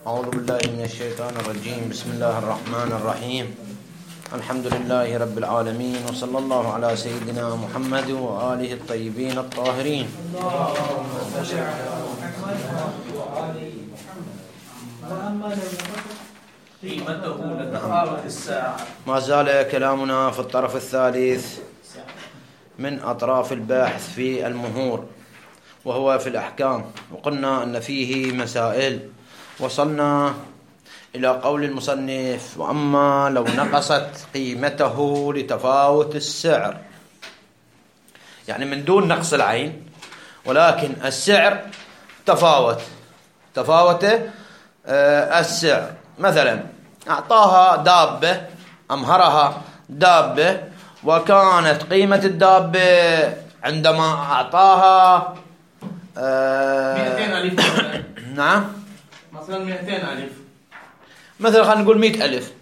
أعوذ بالله من الشيطان الرجيم. بسم الله الرحمن الرحيم. الحمد لله رب العالمين، وصلى الله على سيدنا محمد وآله الطيبين الطاهرين. ما زال كلامنا في الطرف الثالث من أطراف الباحث في المهور، وهو في الأحكام، وقلنا أن فيه مسائل. وصلنا إلى قول المصنف: وأما لو نقصت قيمته لتفاوت السعر، يعني من دون نقص العين، ولكن السعر تفاوت السعر. مثلا أعطاها دابة، أمهرها دابة، وكانت قيمة الدابة عندما أعطاها 200 ألف. نعم، مثلا 200 ألف، مثلا خلينا نقول 100 ألف،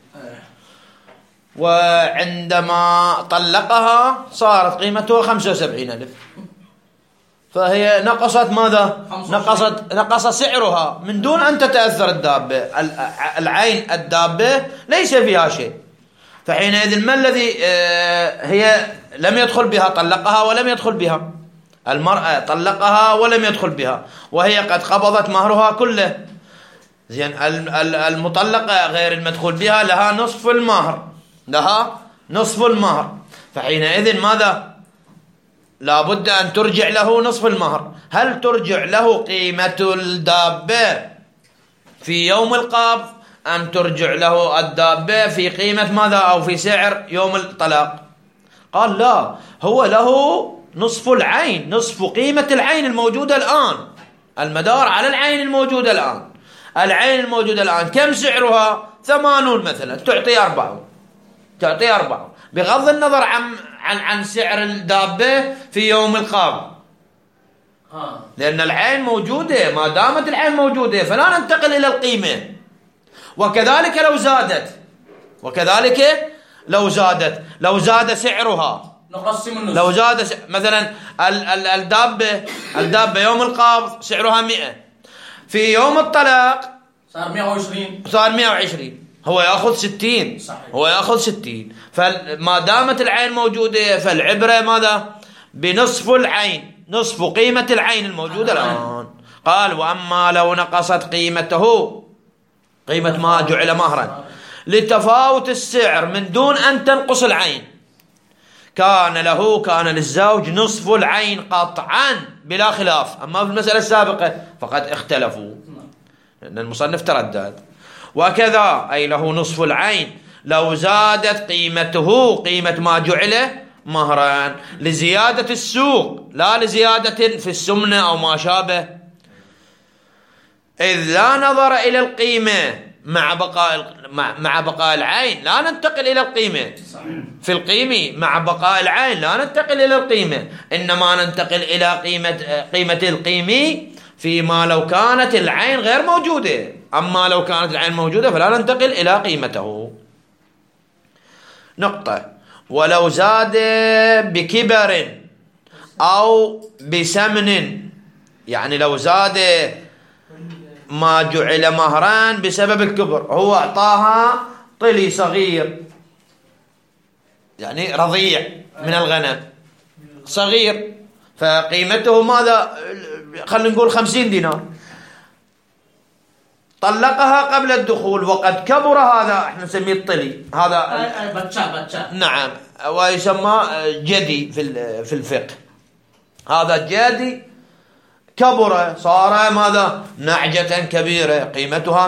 وعندما طلقها صارت قيمتها 75 ألف، فهي نقصت ماذا؟ نقص سعرها من دون أن تتأثر الدابة. العين الدابة ليس فيها شيء، فحينئذ ما الذي هي لم يدخل بها، طلقها ولم يدخل بها، المرأة طلقها ولم يدخل بها، وهي قد قبضت مهرها كله. زين، المطلقة غير المدخول بها لها نصف المهر، فحينئذ ماذا؟ لابد أن ترجع له نصف المهر. هل ترجع له قيمة الدابة في يوم القبض، أم ترجع له الدابة في قيمة ماذا، أو في سعر يوم الطلاق؟ قال لا، هو له نصف العين، نصف قيمة العين الموجودة الآن، المدار على العين الموجودة الآن. العين الموجودة الآن كم سعرها؟ 80 مثلا، تعطي 4 بغض النظر عن سعر الدابة في يوم القبض، لأن العين موجودة. ما دامت العين موجودة فلا ننتقل إلى القيمة. وكذلك لو زاد سعرها، نقسم النصف. لو زاد مثلا الدابة يوم القبض سعرها 100، في يوم الطلاق صار 120، هو يأخذ 60. صحيح. فما دامت العين موجودة فالعبرة ماذا؟ بنصف العين، نصف قيمة العين الموجودة الآن. قال: وأما لو نقصت قيمته، قيمة ما جعل مهرا، لتفاوت السعر من دون أن تنقص العين، كان للزوج نصف العين قطعا بلا خلاف. أما في المسألة السابقة فقد اختلفوا، لأن المصنف تردد. وكذا أي له نصف العين لو زادت قيمته، قيمة ما جعل مهرا، لزيادة السوق لا لزيادة في السمنة أو ما شابه، إذ لا نظر إلى القيمة مع بقاء العين، لا ننتقل إلى القيمة. في القيمة مع بقاء العين لا ننتقل إلى القيمة، إنما ننتقل إلى قيمة القيمة فيما لو كانت العين غير موجودة. أما لو كانت العين موجودة فلا ننتقل إلى قيمته. نقطة. ولو زاد بكبر أو بسمن، يعني لو زاد ما جعل مهران بسبب الكبر، هو أعطاها طلي صغير، يعني رضيع من الغنم صغير، فقيمته ماذا؟ خلينا نقول 50 دينار. طلقها قبل الدخول وقد كبر، هذا احنا نسميه الطلي، هذا بتشا. نعم، ويسمى جدي في الفقه. هذا جدي كبر، صار ماذا؟ نعجة كبيرة قيمتها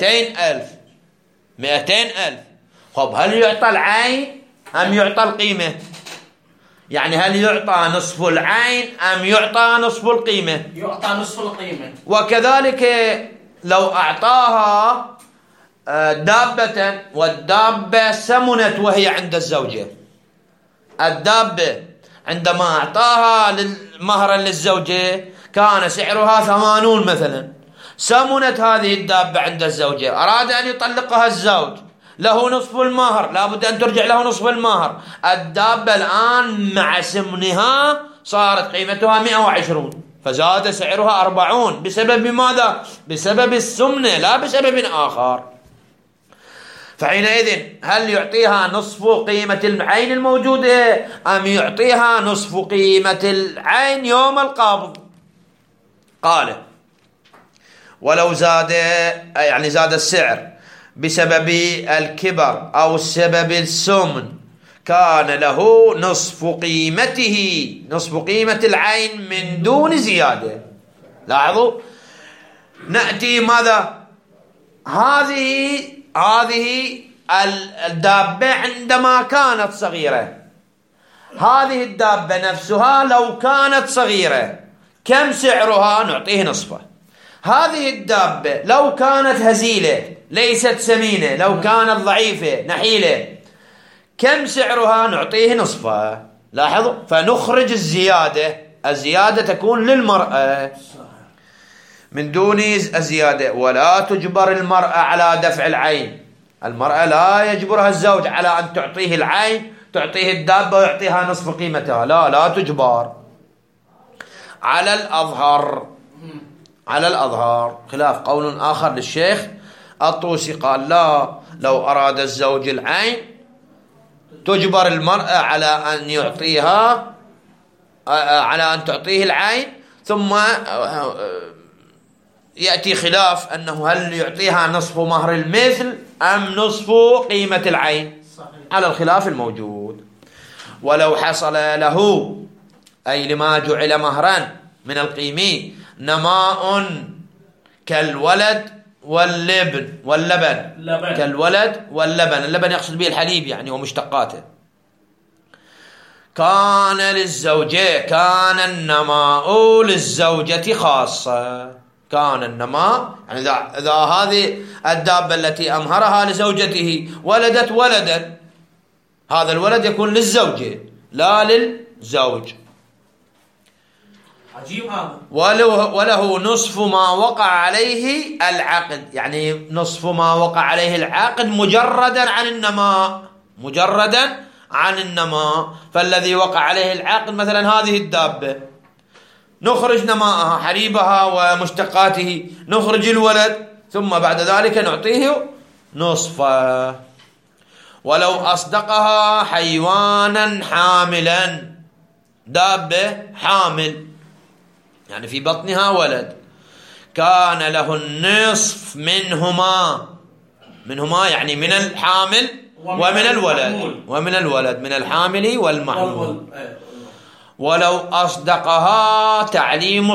200,000. خب، هل يعطى العين أم يعطى القيمة؟ يعني هل يعطى نصف العين أم يعطى نصف القيمة؟ يعطى نصف القيمة. وكذلك لو أعطاها دابة، والدابة سمنت وهي عند الزوجة، الدابة عندما أعطاها مهرا للزوجة كان سعرها 80 مثلا، سمنت هذه الدابة عند الزوجة، أراد أن يطلقها الزوج، له نصف المهر، لابد أن ترجع له نصف المهر. الدابة الآن مع سمنها صارت قيمتها 120، فزاد سعرها 40 بسبب ماذا؟ بسبب السمنة لا بسبب آخر. فحينئذ هل يعطيها نصف قيمة العين الموجودة أم يعطيها نصف قيمة العين يوم القبض؟ قال ولو زاد، يعني زاد السعر بسبب الكبر أو سبب السمن، كان له نصف قيمته، نصف قيمة العين من دون زيادة. لاحظوا، نأتي ماذا؟ هذه الدابة عندما كانت صغيرة، هذه الدابة نفسها لو كانت صغيرة كم سعرها؟ نعطيه نصفه. هذه الدابة لو كانت هزيلة ليست سمينة، لو كانت ضعيفة نحيلة كم سعرها؟ نعطيه نصفه. لاحظوا، فنخرج الزيادة تكون للمرأة من دون الزيادة. ولا تجبر المرأة على دفع العين، المرأة لا يجبرها الزوج على أن تعطيه العين، تعطيه الدابة ويعطيها نصف قيمتها، لا تجبر. على الأظهر خلاف قول آخر للشيخ الطوسي، قال لا، لو أراد الزوج العين تجبر المرأة على أن يعطيها، على أن تعطيه العين، ثم يأتي خلاف أنه هل يعطيها نصف مهر المثل أم نصف قيمة العين، على الخلاف الموجود. ولو حصل له، أي لما جعل مهرا من القيمة، نماء كالولد واللبن كالولد واللبن، اللبن يقصد به الحليب يعني ومشتقاته، كان للزوجة، كان النماء للزوجة خاصة. كان النماء يعني إذا هذه الدابة التي أمهرها لزوجته ولدت ولدا، هذا الولد يكون للزوجة لا للزوج. عجيب هذا. وله نصف ما وقع عليه العقد، يعني نصف ما وقع عليه العقد مجردا عن النماء. فالذي وقع عليه العقد مثلا هذه الدابة، نخرج نماءها حليبها ومشتقاته، نخرج الولد، ثم بعد ذلك نعطيه نصفه. ولو أصدقها حيوانا حاملا، دابة حامل يعني في بطنها ولد، كان له النصف منهما يعني من الحامل ومن الولد من الحامل والمحمول. ولو أصدقها تعليم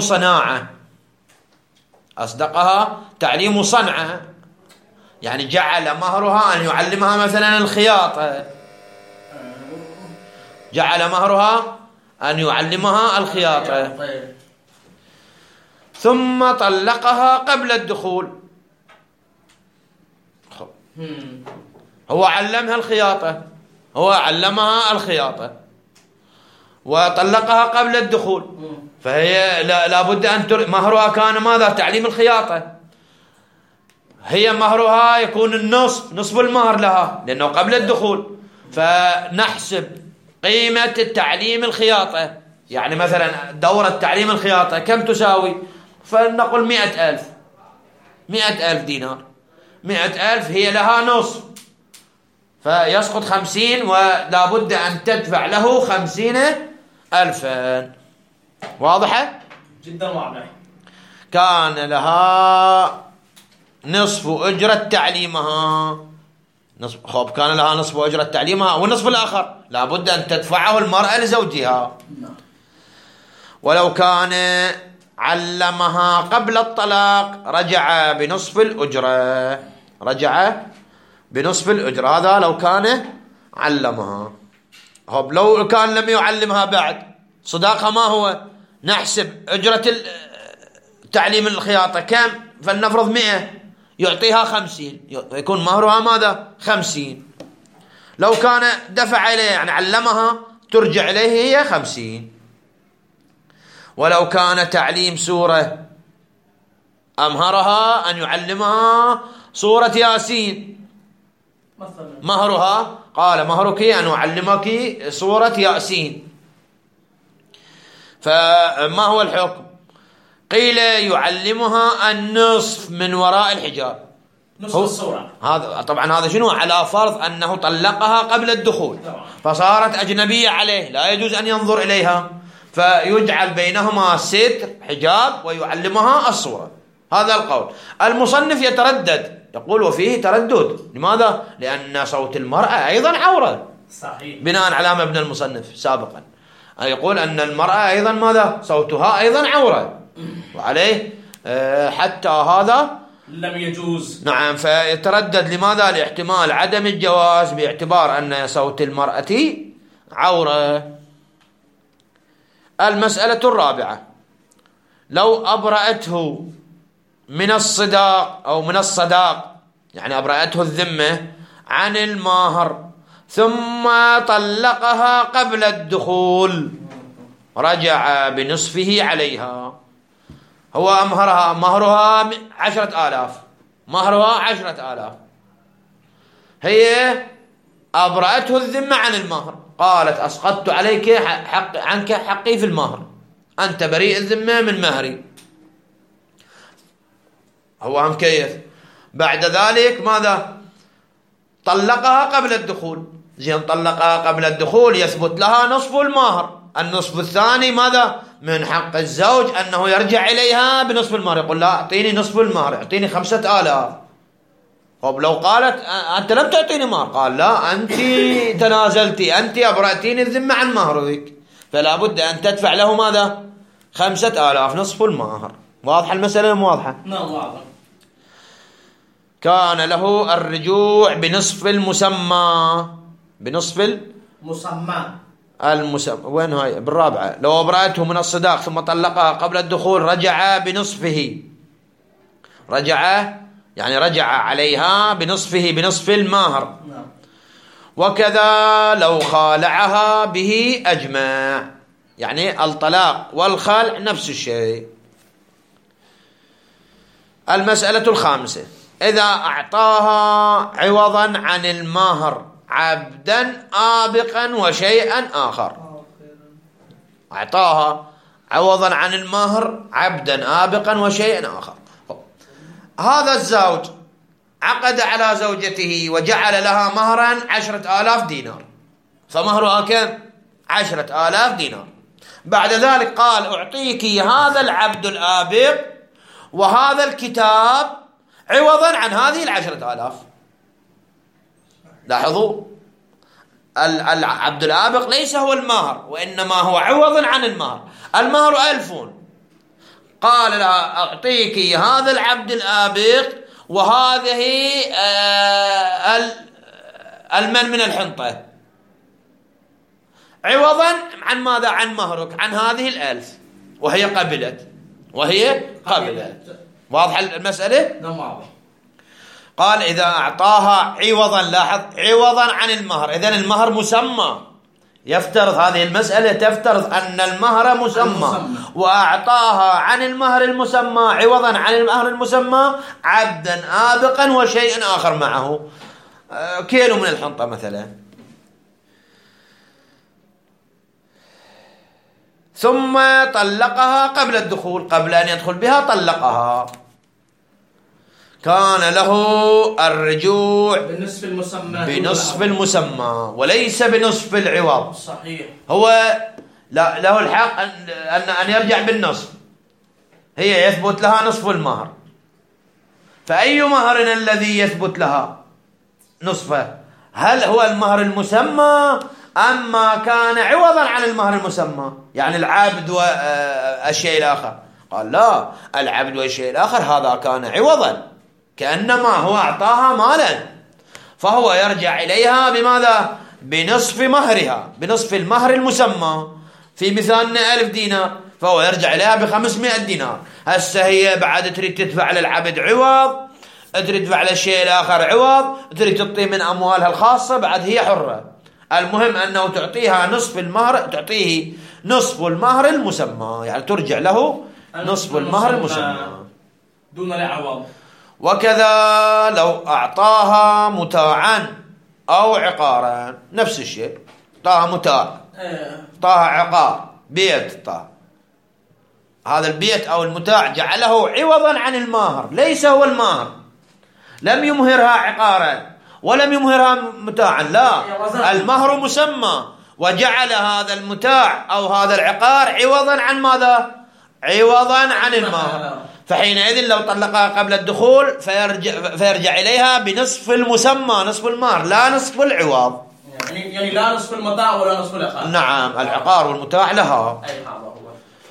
صنعة، يعني جعل مهرها أن يعلمها مثلا الخياطة، ثم طلقها قبل الدخول. هو علمها الخياطة وطلقها قبل الدخول، فهي لابد أن مهرها كان ماذا؟ تعليم الخياطة. هي مهرها يكون نصف المهر لها لأنه قبل الدخول، فنحسب قيمة التعليم الخياطة، يعني مثلا دورة تعليم الخياطة كم تساوي؟ فنقول 100,000 دينار. 100,000 هي لها نصف، فيسقط 50 ولا بد أن تدفع له 50,000. واضحة؟ جدا واضح. كان لها نصف أجرة تعليمها، كان لها نصف أجرة تعليمها، والنصف الآخر لا بد أن تدفعه المرأة لزوجها. ولو كان علمها قبل الطلاق رجع بنصف الأجرة. هذا لو كان علمها. لو كان لم يعلمها بعد، صداقها ما هو؟ نحسب أجرة تعليم الخياطة كم؟ فلنفرض 100، يعطيها 50، يكون مهرها ماذا؟ 50. لو كان دفع إليه يعني علمها ترجع إليه هي 50. ولو كان تعليم سورة، أمهرها أن يعلمها سورة ياسين، مهرها قال مهرك أن أعلمك سورة ياسين، فما هو الحكم؟ قيل يعلمها النصف من وراء الحجاب، نصف الصورة. هذا طبعا هذا شنو؟ على فرض أنه طلقها قبل الدخول فصارت أجنبية عليه، لا يجوز أن ينظر إليها، فيجعل بينهما ستر حجاب ويعلمها الصورة. هذا القول. المصنف يتردد، يقول وفيه تردد. لماذا؟ لأن صوت المرأة أيضا عورة، صحيح، بناء على ما ابن المصنف سابقا يقول أن المرأة أيضا ماذا؟ صوتها أيضا عورة، وعليه حتى هذا لم يجوز. نعم. فيتردد. لماذا؟ لاحتمال عدم الجواز باعتبار أن صوت المرأة عورة. المسألة الرابعة: لو أبرأته من الصداق أو من الصداق، يعني أبرأته الذمة عن المهر ثم طلقها قبل الدخول، رجع بنصفه عليها. هو أمهرها، مهرها 10,000، مهرها 10,000، هي أبرأته الذمة عن المهر، قالت أسقطت عليك عنك حقي في المهر، أنت بريء الذمة من مهري. هو مكيف. بعد ذلك ماذا؟ طلقها قبل الدخول. زين، طلقها قبل الدخول يثبت لها نصف المهر. النصف الثاني ماذا؟ من حق الزوج أنه يرجع إليها بنصف المهر، يقول لا أعطيني نصف المهر، أعطيني 5,000. طب لو قالت أنت لم تعطيني مهر، قال لا أنت تنازلتي، أنت أبرأتيني الذمة عن مهرك، فلا بد أن تدفع له ماذا؟ 5,000 نصف المهر. واضحة المسألة؟ مو واضحة؟ نعم واضح. كان له الرجوع بنصف المسمى، بنصف المسمى. وين هاي؟ بالرابعة: لو أبرأته من الصداق ثم طلقها قبل الدخول رجع بنصفه، رجع يعني رجع عليها بنصفه، بنصف المهر. وكذا لو خالعها به أجمع، يعني الطلاق والخلع نفس الشيء. المسألة الخامسة: إذا أعطاها عوضا عن المهر عبدا آبقا وشيئا آخر، أعطاها عوضا عن المهر عبدا آبقا وشيئا آخر. هذا الزوج عقد على زوجته وجعل لها مهرا 10,000 دينار، فمهرها كم؟ 10,000 دينار. بعد ذلك قال أعطيك هذا العبد الآبق وهذا الكتاب عوضا عن هذه 10,000. لاحظوا، العبد الآبق ليس هو المهر، وإنما هو عوضا عن المهر. المهر 1000، قال لها أعطيك هذا العبد الآبق وهذه المن من الحنطة عوضا عن ماذا؟ عن مهرك، عن هذه 1000، وهي قبلت، واضحة المسألة؟ نعم واضح. قال إذا أعطاها عوضا، لاحظ، عوضا عن المهر، إذن المهر مسمى. يفترض هذه المسألة تفترض أن المهر مسمى، وأعطاها عن المهر المسمى عوضا عن المهر المسمى عبدا آبقا وشيئا آخر معه، كيلو من الحنطة مثلا. ثم طلقها قبل الدخول، قبل أن يدخل بها طلقها، كان له الرجوع بنصف المسمى وليس بنصف العوض. صحيح. هو له الحق أن يرجع بالنصف، هي يثبت لها نصف المهر، فأي مهر الذي يثبت لها نصفه؟ هل هو المهر المسمى أم ما كان عوضا عن المهر المسمى، يعني العبد والشيء الآخر؟ قال لا، العبد والشيء الآخر هذا كان عوضا، كأنما هو أعطاها مالا، فهو يرجع إليها بماذا؟ بنصف مهرها، بنصف المهر المسمى. في مثالنا 1000 دينار، فهو يرجع إليها ب500 دينار. هسه هي بعد تريد تدفع للعبد عوض، تريد تدفع للشيء الآخر عوض، تريد تعطيه من أموالها الخاصة، بعد هي حرة. المهم أنه تعطيها نصف المهر، تعطيه نصف المهر المسمى، يعني ترجع له نصف المهر المسمى دون العوض. وكذا لو أعطاها متاعا أو عقارا، نفس الشيء، أعطاها متاع، أعطاها عقار، بيت، هذا البيت أو المتاع جعله عوضا عن الماهر، ليس هو الماهر، لم يمهرها عقارا ولم يمهرها متاعا، لا، المهر مسمى، وجعل هذا المتاع أو هذا العقار عوضا عن ماذا؟ عوضا عن المهر. فحينئذ لو طلقها قبل الدخول فيرجع إليها بنصف المسمى، نصف المهر، لا نصف العوض. يعني لا نصف المتاع ولا نصف العقار. نعم، العقار والمتاع لها. أي هذا هو.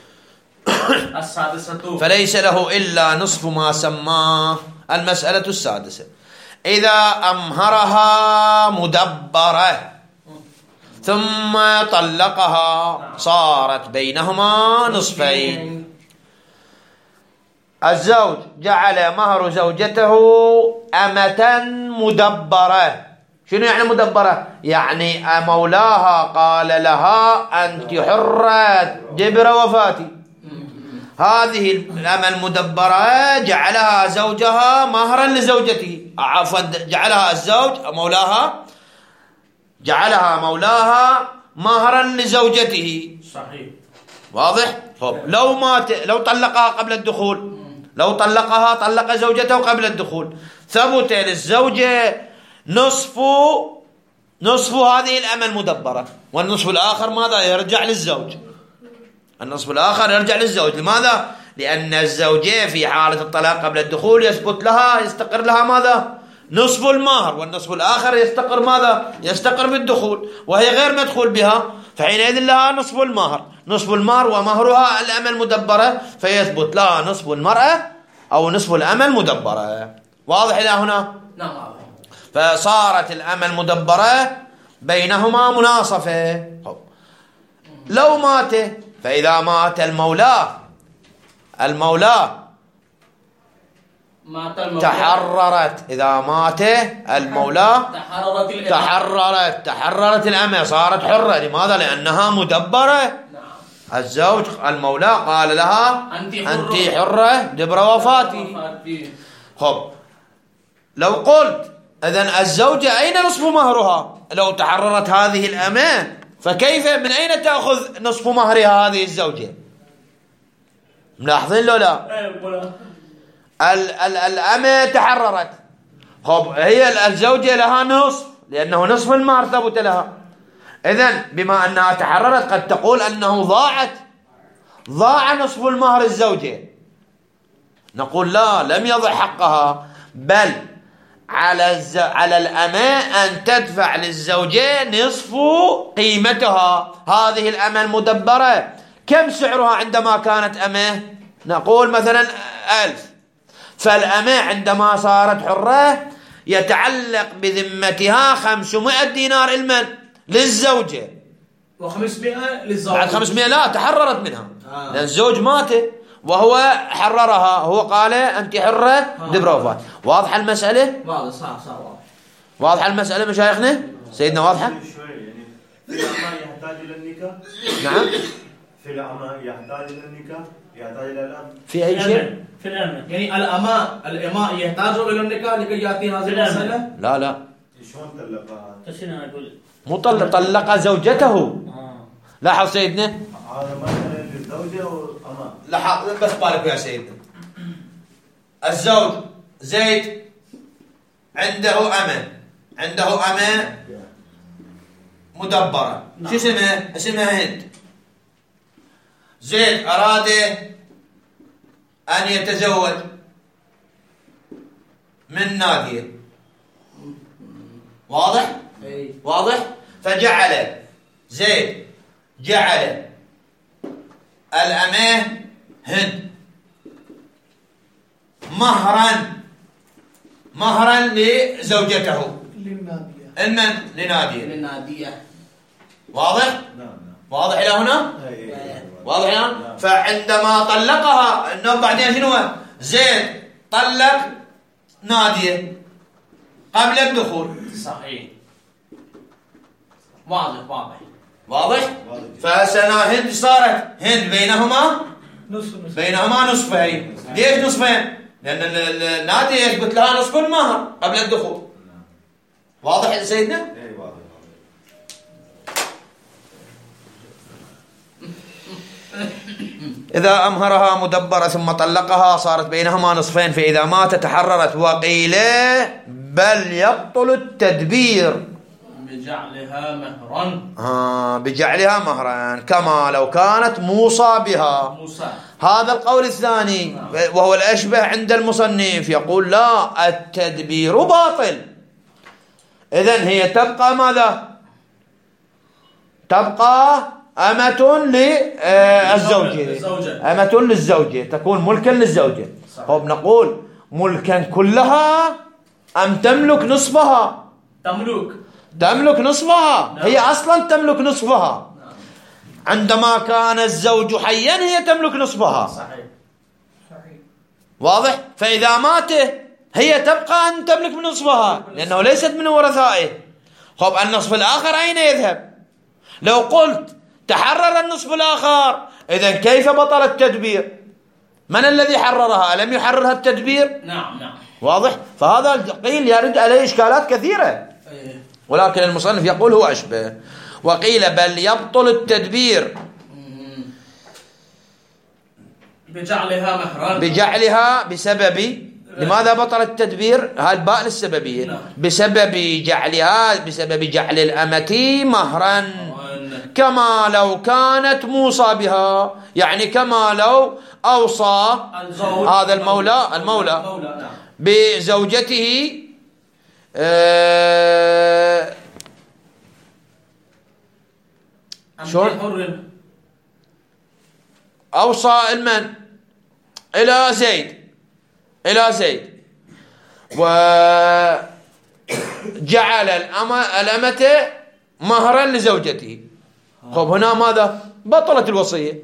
السادسة فليس له إلا نصف ما سماه. المسألة السادسة: إذا أمهرها مدبرة ثم طلقها صارت بينهما نصفين. الزوج جعل مهر زوجته أمة مدبرة. شنو يعني مدبرة؟ يعني مولاها قال لها أنت حرة دبر وفاتي. هذه الأمة المدبرة جعلها زوجها مهرا لزوجته، عفوا جعلها الزوج مولاها مهرا لزوجته. صحيح. واضح؟ لو طلقها قبل الدخول، لو طلق زوجته قبل الدخول، ثبت للزوجة نصف هذه الأمة المدبرة، والنصف الآخر ماذا؟ يرجع للزوج. النصف الآخر يرجع للزوج. لماذا؟ لأن الزوجة في حالة الطلاق قبل الدخول يستقر لها ماذا؟ نصف المهر، والنصف الآخر يستقر ماذا؟ يستقر بالدخول، وهي غير مدخول بها، فحينئذ لها نصف المهر ومهرها الأمة المدبرة، فيثبت لها نصف المرأة أو نصف الأمة المدبرة. واضح إلى هنا؟ نعم. فصارت الأمة المدبرة بينهما مناصفة. لو مات، فإذا مات المولى تحررت. إذا مات المولى تحررت الأمة، صارت حرة. لماذا؟ لأنها مدبرة. الزوج المولى قال لها أنت حرة دبر وفاتي. لو قلت إذن الزوجة أين نصف مهرها؟ لو تحررت هذه الأمة فكيف من أين تأخذ نصف مهرها هذه الزوجة؟ ملاحظين لو لا؟ الأمة تحررت، هي الزوجة لها نصف، لأنه نصف المهر ثبت لها. إذن بما أنها تحررت قد تقول أنه ضاع نصف المهر الزوجة. نقول لا، لم يضع حقها، بل على الأمة أن تدفع للزوجة نصف قيمتها. هذه الأمة المدبرة كم سعرها عندما كانت أمة؟ نقول مثلا 1000. فالأمة عندما صارت حرة يتعلق بذمتها 500 دينار المن للزوجة، و500 للزوج. بعد 500 لا، تحررت منها، لأن الزوج مات وهو حررها، هو قال أنت حرة دبر وفات. واضحة المسألة؟ واضح. صح. واضحة المسألة مشايخنا؟ سيدنا واضحة؟ في الأعمى يحتاج إلى النكاح؟ نعم. في الأعمى يحتاج إلى النكاح؟ يحتاج إلى الأب؟ في أي شيء؟ في الأمة. يعني الأماء يحتاجوا إلى النكاح لكي يأتي هذه المسألة؟ لا. شلون طلقها؟ مو طلق زوجته. لاحظ سيدنا؟ هذا مثلا للزوجة والأماء. لاحظ بس بالك يا سيدنا. الزوج زيد عنده أمة مدبرة. شو اسمها هند. زيد أراد أن يتزوج من نادية. واضح؟ فجعل زيد الأمة هند مهرا لزوجته لنادية. واضح؟ واضح إلى هنا؟ واضح إلى هنا؟ فعندما طلقها إنه بعدين شنو؟ زيد طلق نادية قبل الدخول. صحيح. واضح. فسنا هند صارت بينهما نصفين. ليش نصفين؟ لأن النادية يثبت لها نصف المهر قبل الدخول. واضح يا سيدنا؟ اي واضح. إذا أمهرها مدبرة ثم طلقها صارت بينهما نصفين، فإذا مات تحررت. وقيل بل يبطل التدبير بجعلها مهرا. بجعلها مهرا كما لو كانت موصى بها. هذا القول الثاني وهو الأشبه عند المصنف، يقول لا، التدبير باطل. إذن هي تبقى ماذا؟ تبقى أمة للزوجة، أمة للزوجة، تكون ملكا للزوجة. طب نقول ملكا كلها أم تملك نصفها؟ تملك نصفها. هي أصلا تملك نصفها. عندما كان الزوج حيا هي تملك نصفها. صحيح. واضح؟ فإذا مات هي تبقى أن تملك من نصفها لأنه ليست من ورثائه. خب النصف الآخر أين يذهب؟ لو قلت تحرر النصف الآخر إذن كيف بطل التدبير؟ من الذي حررها؟ ألم يحررها التدبير؟ نعم. واضح؟ فهذا قيل يرد عليه إشكالات كثيرة، ولكن المصنف يقول هو أشبه. وقيل بل يبطل التدبير بجعلها بسبب. لماذا بطل التدبير؟ هذا الباء للسببية. بسبب جعل الأمة مهرا كما لو كانت موصى بها، يعني كما لو أوصى هذا المولى بزوجته شلون؟ أوصى المن إلى زيد وجعل الأمة مهرا لزوجته. خب هنا ماذا؟ بطلت الوصية.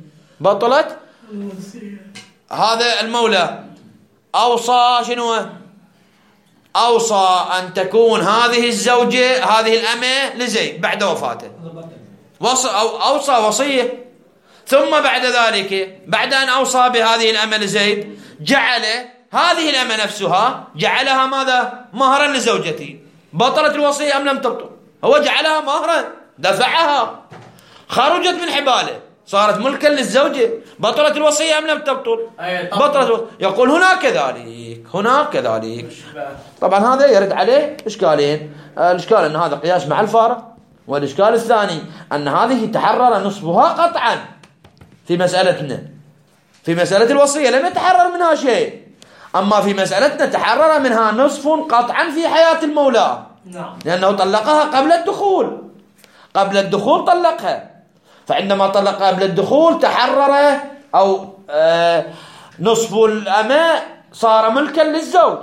هذا المولى أوصى شنو؟ أوصى أن تكون هذه الزوجة هذه الأمة لزيد بعد وفاته. أوصى وصية، ثم بعد ذلك بعد أن أوصى بهذه الأمة لزيد جعل هذه الأمة نفسها جعلها ماذا؟ مهرا لزوجته. بطلت الوصية أم لم تبطل؟ هو جعلها مهرا، دفعها، خرجت من حباله، صارت ملكا للزوجة. بطلت الوصية أم لم تبطل؟ بطلت. يقول هناك كذلك. طبعا هذا يرد عليه إشكالين. الإشكال أن هذا قياس مع الفارق، والإشكال الثاني أن هذه تحرر نصفها قطعا في مسألتنا. في مسألة الوصية لم يتحرر منها شيء، أما في مسألتنا تحرر منها نصف قطعا في حياة المولى، لأنه طلقها قبل الدخول طلقها. فعندما طلق قبل الدخول تحرر أو نصف الأمة صار ملكا للزوج،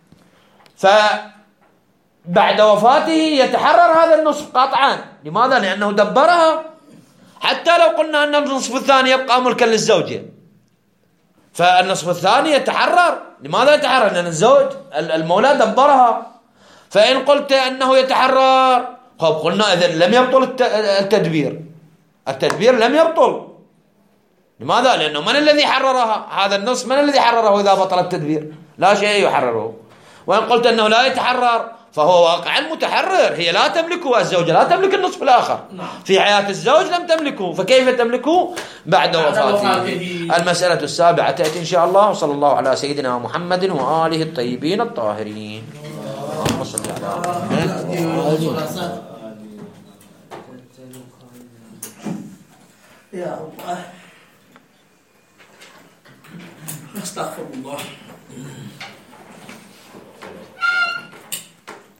فبعد وفاته يتحرر هذا النصف قطعا. لماذا؟ لأنه دبرها. حتى لو قلنا أن النصف الثاني يبقى ملكا للزوجة، فالنصف الثاني يتحرر. لماذا يتحرر؟ لأن الزوج المولى دبرها. فإن قلت أنه يتحرر، قلنا إذن لم يبطل التدبير لم يبطل. لماذا؟ لأنه من الذي حررها؟ هذا النصف من الذي حرره إذا بطل التدبير؟ لا شيء يحرره. وإن قلت أنه لا يتحرر فهو واقعا متحرر. هي لا تملكه، الزوجة لا تملك النصف الآخر. في حياة الزوج لم تملكه، فكيف تملكه بعد وفاته؟ المسألة السابعة تأتي إن شاء الله. وصلى الله على سيدنا محمد وآله الطيبين الطاهرين. اللهم صل على محمد. يا الله، استغفر الله.